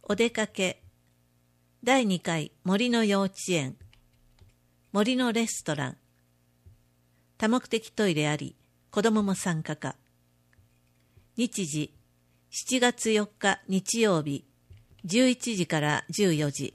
お出かけ第2回森の幼稚園森のレストラン多目的トイレあり子どもも参加か日時7月4日日曜日11時から14時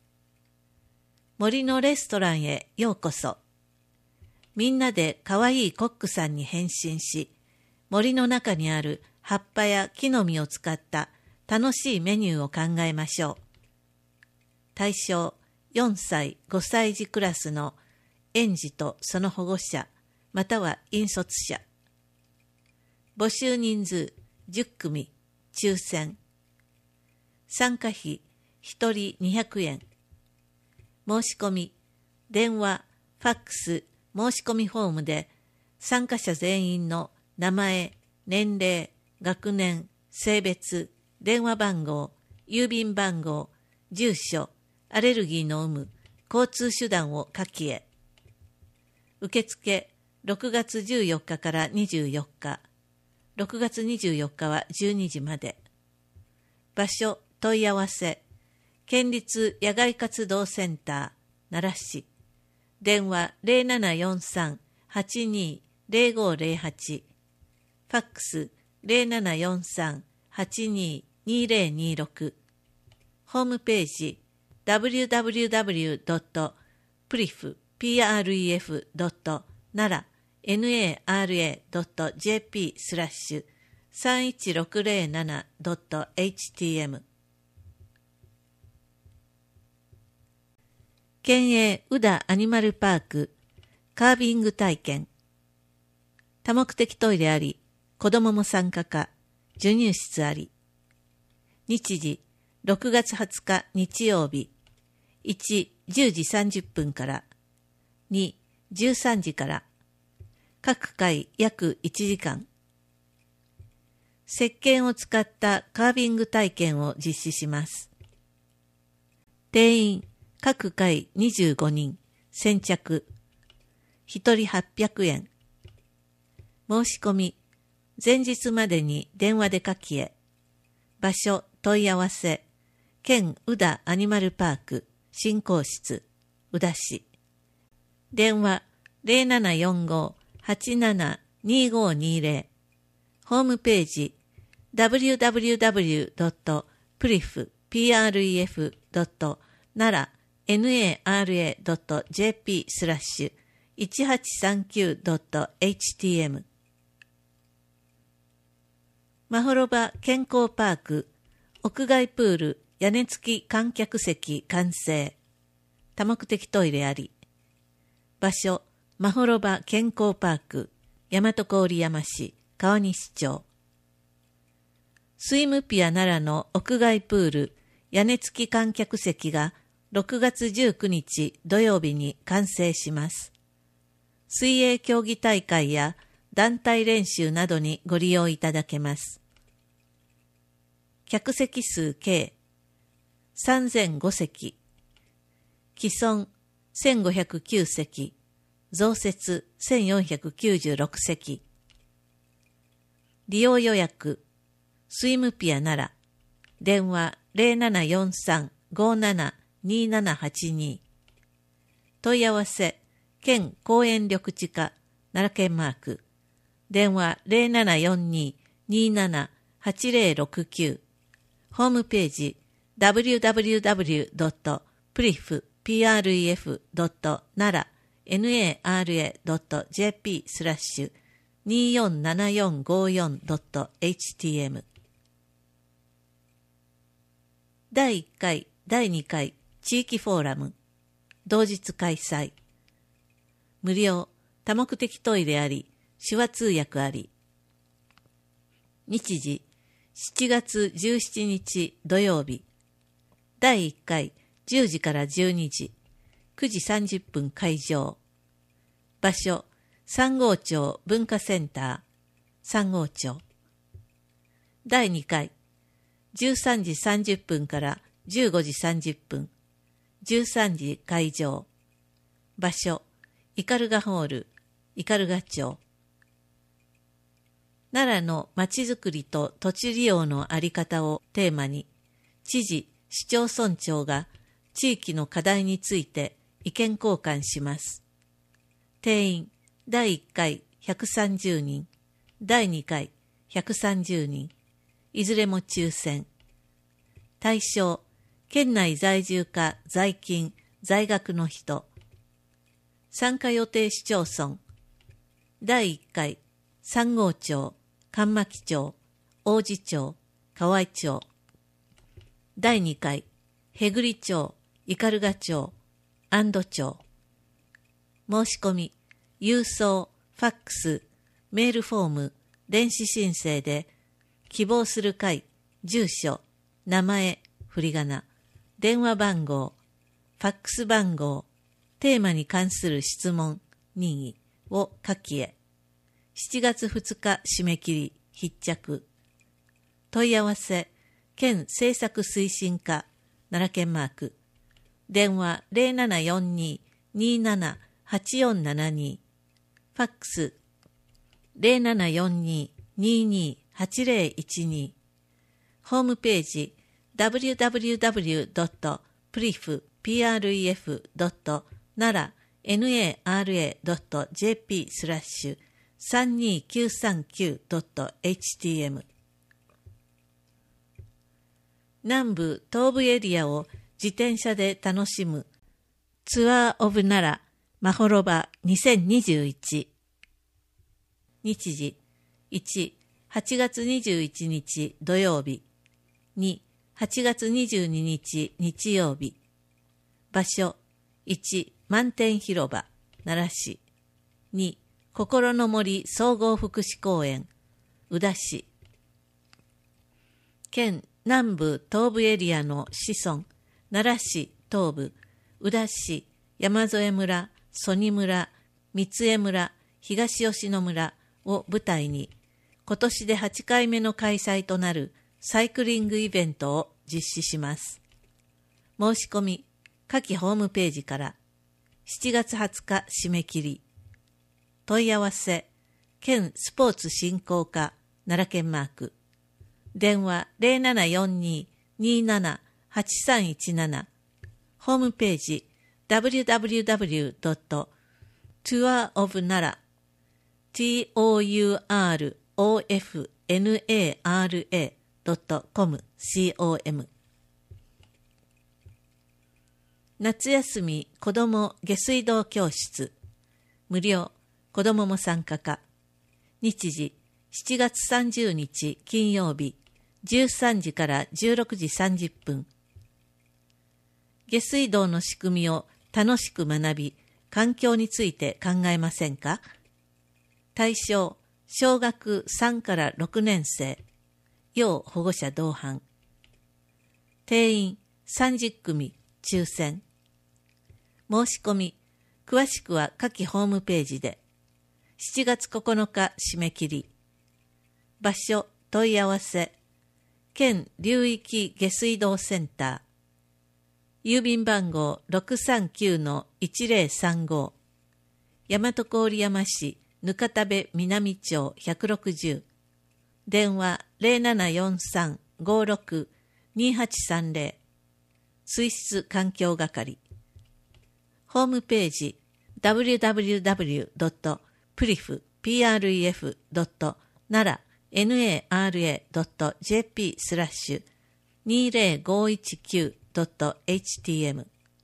森のレストランへようこそ。みんなでかわいいコックさんに変身し、森の中にある葉っぱや木の実を使った楽しいメニューを考えましょう。対象4歳5歳児クラスの園児とその保護者または引率者。募集人数10組抽選。参加費1人200円。申し込み電話ファックス申し込みフォームで参加者全員の名前年齢学年性別電話番号郵便番号住所アレルギーの有無交通手段を書きへ。受付6月14日から24日6月24日は12時まで。場所問い合わせ県立野外活動センター奈良市電話 0743-820508 ファックス 0743-822026 ホームページ www.pref.nara.jp/31607.htm 県営宇田アニマルパークカービング体験多目的トイレあり子どもも参加か授乳室あり日時6月20日日曜日1、10時30分から2、13時から各回約1時間石鹸を使ったカービング体験を実施します。定員各回25人先着1人800円申し込み前日までに電話で書きへ。場所問い合わせ県宇田アニマルパーク振興室宇田市電話 0745-872520 ホームページ www.pref.nara.jp/1839.htm まほろば健康パーク屋外プール屋根付き観客席完成多目的トイレあり場所まほろば健康パーク大和郡山市川西町スイムピア奈良の屋外プール屋根付き観客席が6月19日土曜日に完成します。水泳競技大会や団体練習などにご利用いただけます。客席数計3005席、既存1509席、増設1496席。利用予約、スイムピア奈良、電話0743-572782。問い合わせ、県公園緑地課、奈良県マーク、電話0742-278069。ホームページ、www.pref.nara.jp/247454.htm 第1回、第2回地域フォーラム同日開催無料多目的トイレあり手話通訳あり日時7月17日土曜日第1回10時から12時9時30分会場場所三郷町文化センター三郷町第2回13時30分から15時30分13時会場場所斑鳩ホール斑鳩町奈良のまちづくりと土地利用のあり方をテーマに知事市町村長が地域の課題について意見交換します。定員第1回130人、第2回130人、いずれも抽選。対象、県内在住か在勤、在学の人。参加予定市町村。第1回、三郷町、上牧町、王子町、河合町。第2回、へぐり町、斑鳩町、安堵町。申し込み、郵送、ファックス、メールフォーム、電子申請で、希望する会、住所、名前、振り仮名、電話番号、ファックス番号、テーマに関する質問、任意を下記へ。7月2日締め切り、必着。問い合わせ、県政策推進課、奈良県マーク。電話0742-278472。ファックス0742-228012。ホームページ www.pref.nara.jp/32939.htm。 南部東部エリアを自転車で楽しむツアーオブ奈良まほろば2021。日時1、8月21日土曜日。2、8月22日日曜日。場所1、満天広場奈良市。2、心の森総合福祉公園宇陀市。県南部東部エリアの子孫奈良市東部、宇陀市、山添村、曽爾村、三江村、東吉野村を舞台に、今年で8回目の開催となるサイクリングイベントを実施します。申し込み、下記ホームページから、7月20日締め切り。問い合わせ、県スポーツ振興課、奈良県マーク。電話0742-278317。ホームページ www.tourofnara.com。 夏休み子ども下水道教室無料、子どもも参加か。日時7月30日金曜日13時から16時30分。下水道の仕組みを楽しく学び、環境について考えませんか？対象、小学3から6年生、要保護者同伴。定員30組、抽選。申し込み、詳しくは下記ホームページで。7月9日締め切り。場所、問い合わせ。県流域下水道センター。郵便番号 639-1035。大和郡山市ぬかたべ南町160。電話0743-56-2830。水質環境係。ホームページ www.pref.nara.jp/20519.htm。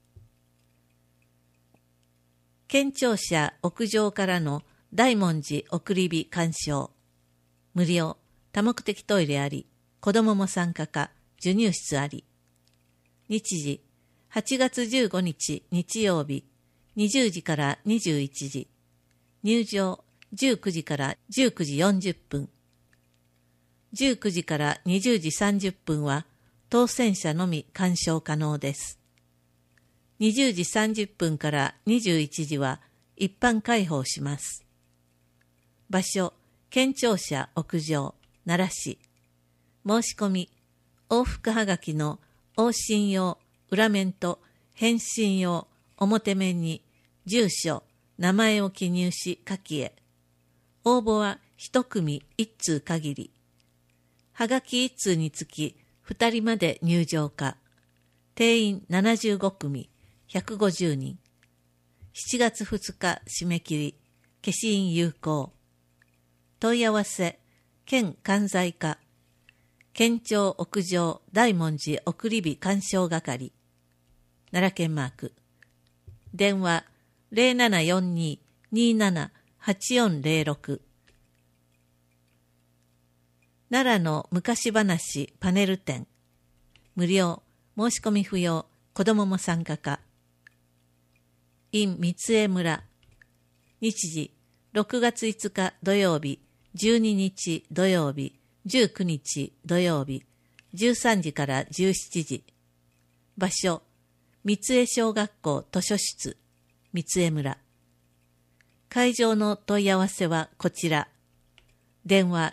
県庁舎屋上からの大文字送り火鑑賞。無料、多目的トイレあり、子どもも参加か、授乳室あり。日時8月15日日曜日20時から21時。入場19時から19時40分。19時から20時30分は当選者のみ鑑賞可能です。20時30分から21時は一般開放します。場所、県庁舎屋上、奈良市。申し込み、往復はがきの往診用、裏面と返信用、表面に住所、名前を記入し下記へ。応募は一組一通限り。はがき一通につき2人まで入場可。 定員75組、150人。7月2日締め切り、消印有効。問い合わせ、県関西課、県庁屋上大文字送り火鑑賞係、奈良県マーク。電話0742-27-8406。奈良の昔話パネル展。無料、申し込み不要、子どもも参加可。in 三重村。日時、6月5日土曜日、12日土曜日、19日土曜日、13時から17時。場所、三重小学校図書室、三重村。会場の問い合わせはこちら。電話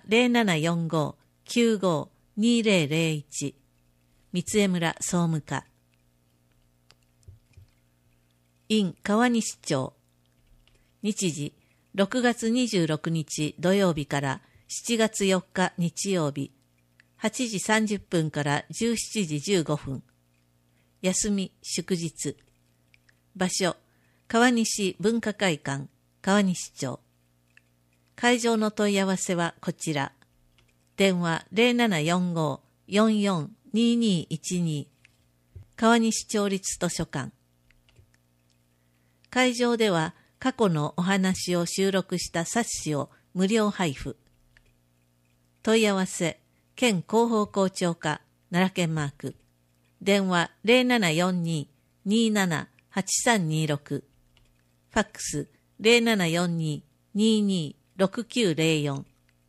0745-95-2001。三重村総務課。in 川西町。日時、6月26日土曜日から7月4日日曜日、8時30分から17時15分。休み、祝日。場所、川西文化会館、川西町。会場の問い合わせはこちら。電話0745-442212。川西町立図書館。会場では過去のお話を収録した冊子を無料配布。問い合わせ、県広報校長課、奈良県マーク。電話0742-27-8326。ファックス0742-22-6904。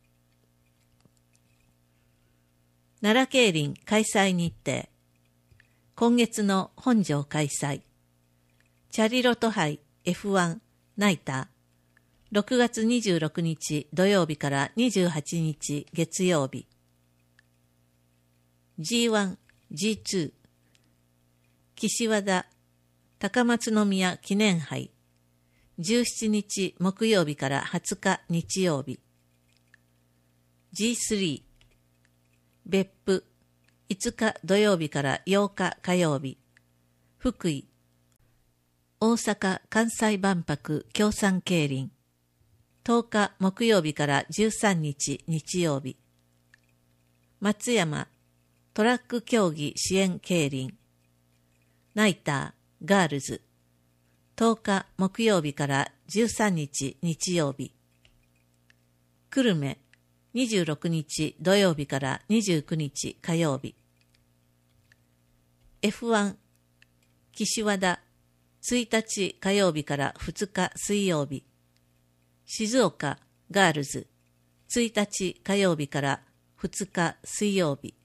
奈良競輪開催日程。今月の本庄開催。チャリロト杯 F1 ナイター。6月26日土曜日から28日月曜日。G1、G2。岸和田高松宮記念杯。17日木曜日から20日日曜日。G3 別府5日土曜日から8日火曜日。福井大阪・関西万博協賛競輪10日木曜日から13日日曜日。松山トラック競技支援競輪ナイターガールズ10日木曜日から13日日曜日。久留米26日土曜日から29日火曜日。F1 岸和田1日火曜日から2日水曜日。静岡ガールズ1日火曜日から2日水曜日。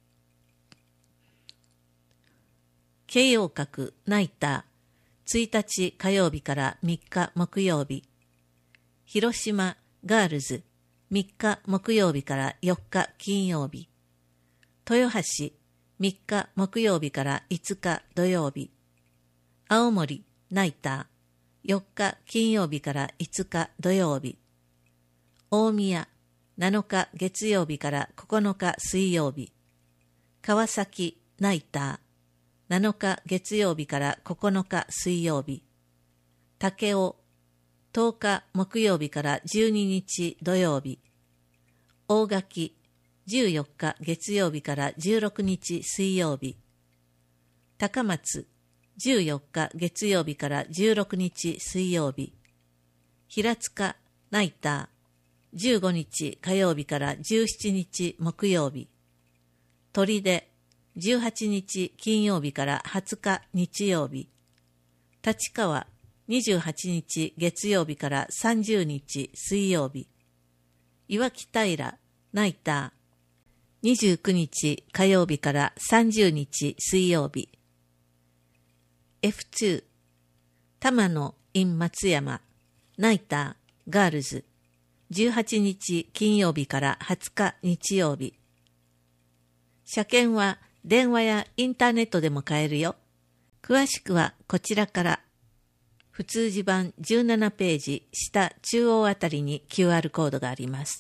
慶応閣ナイター1日火曜日から3日木曜日。広島ガールズ3日木曜日から4日金曜日。豊橋3日木曜日から5日土曜日。青森ナイター4日金曜日から5日土曜日。大宮7日月曜日から9日水曜日。川崎ナイター7日月曜日から9日水曜日。武雄10日木曜日から12日土曜日。大垣14日月曜日から16日水曜日。高松14日月曜日から16日水曜日。平塚ナイター15日火曜日から17日木曜日。取手18日金曜日から20日日曜日。立川28日月曜日から30日水曜日。岩木平ナイター29日火曜日から30日水曜日。F2 玉野 in 松山ナイターガールズ18日金曜日から20日日曜日。車検は電話やインターネットでも買えるよ。詳しくはこちらから。普通字版17ページ下中央あたりに QR コードがあります。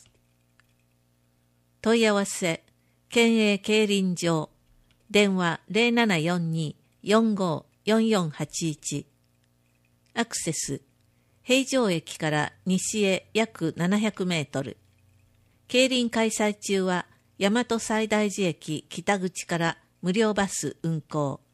問い合わせ県営競輪場電話 454481。アクセス、平城駅から西へ約700メートル。競輪開催中は大和西大寺駅北口から無料バス運行。